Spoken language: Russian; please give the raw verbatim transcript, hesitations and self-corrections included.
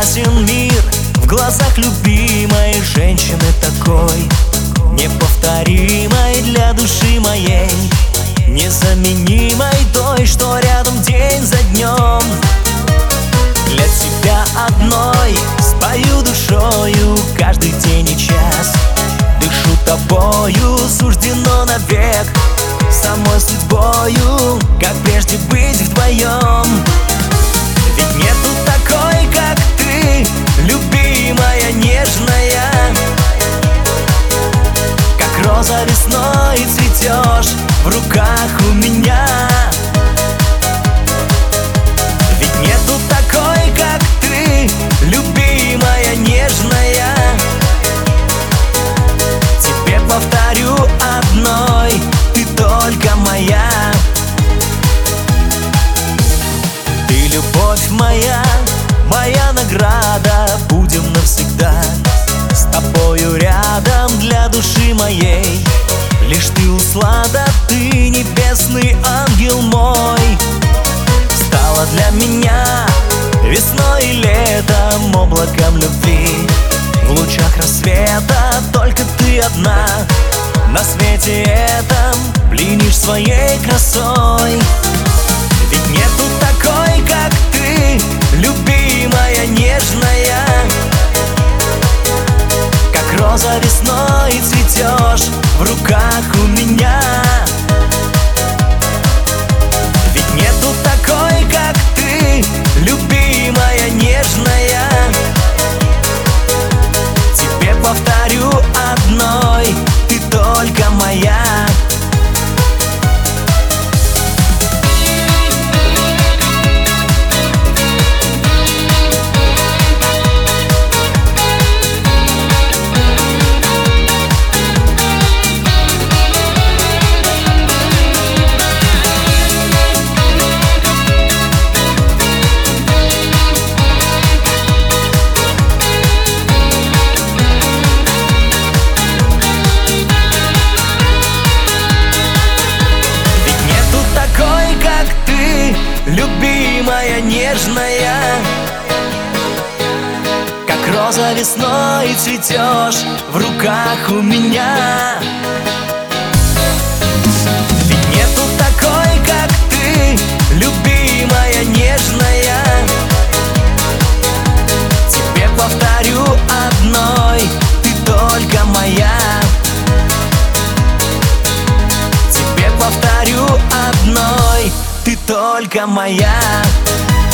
прекрасен мир в глазах любимой женщины такой, неповторимой для души моей, незаменимой той, что рядом день за днем. Для тебя одной спою душою каждый день и час, дышу тобою, суждено навек, самой судьбою, как прежде быть вдвоем. Ведь нету такой, как ты, любимая, нежная, как роза весной цветешь в руках у меня. Ведь нету такой, как ты, любимая, нежная. Тебе повторю одной, ты только моя. Ты любовь моя, моя награда, будем навсегда с тобою рядом для души моей. Лишь ты услада, ты небесный ангел мой, стала для меня весной и летом, облаком любви. В лучах рассвета только ты одна на свете этом пленишь своей красой. Ведь нету такой, как ты, любимая, нежная, как роза весной цветешь в руках у меня. Ведь нету такой, как ты, любимая, нежная. Тебе повторю одной, ты только моя. Любимая, нежная, как роза весной цветешь в руках у меня. Ведь нету такой, как ты, любимая, нежная. Тебе повторю одной, ты только моя. Тебе повторю одной, ты только моя.